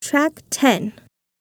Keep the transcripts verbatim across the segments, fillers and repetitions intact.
Track ten.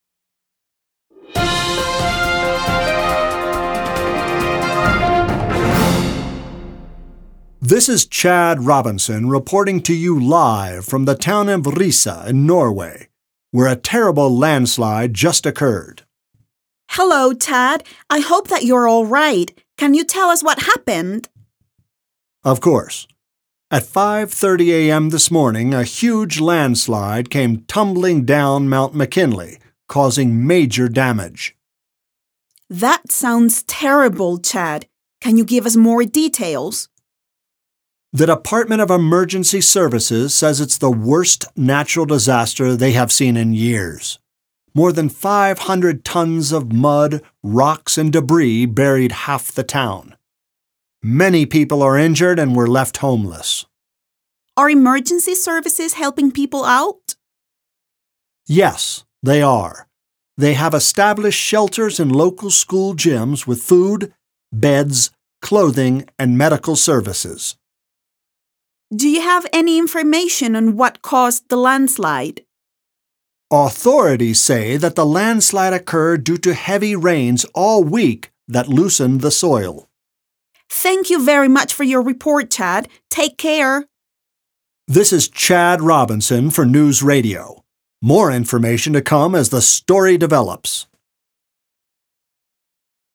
This is Chad Robinson reporting to you live from the town of Risa in Norway, where a terrible landslide just occurred. Hello, Tad. I hope that you're all right. Can you tell us what happened? Of course. At five thirty a.m. this morning, a huge landslide came tumbling down Mount McKinley, causing major damage. That sounds terrible, Chad. Can you give us more details? The Department of Emergency Services says it's the worst natural disaster they have seen in years. More than five hundred tons of mud, rocks, and debris buried half the town. Many people are injured and were left homeless. Are emergency services helping people out? Yes, they are. They have established shelters in local school gyms with food, beds, clothing, and medical services. Do you have any information on what caused the landslide? Authorities say that the landslide occurred due to heavy rains all week that loosened the soil. Thank you very much for your report, Chad. Take care. This is Chad Robinson for News Radio. More information to come as the story develops.